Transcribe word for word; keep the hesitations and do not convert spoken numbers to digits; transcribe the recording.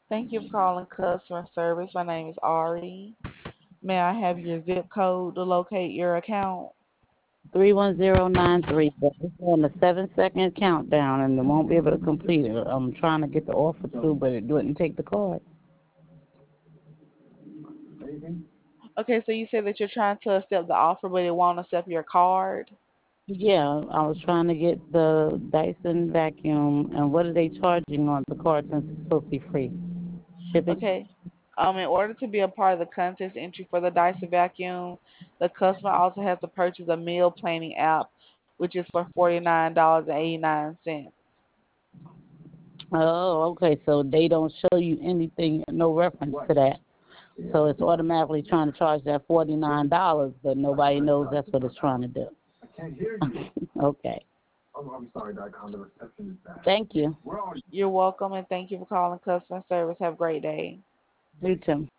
Thank you for calling customer service. My name is Ari. May I have your zip code to locate your account? three one zero nine three, but it's on the seven second countdown and it won't be able to complete it. I'm trying to get the offer through, but it wouldn't take the card. Okay, so you said that you're trying to accept the offer, but it won't accept your card. Yeah, I was trying to get the Dyson vacuum, and what are they charging on the card since it's supposed to be free? Shipping? Okay. Um, in order to be a part of the contest entry for the Dyson vacuum, the customer also has to purchase a meal planning app, which is for forty nine dollars and eighty nine cents. Oh, okay, so they don't show you anything, no reference to that. So it's automatically trying to charge that forty-nine dollars but nobody knows that's what it's trying to do. Okay. Thank you. You're welcome, and thank you for calling customer service. Have a great day. You too.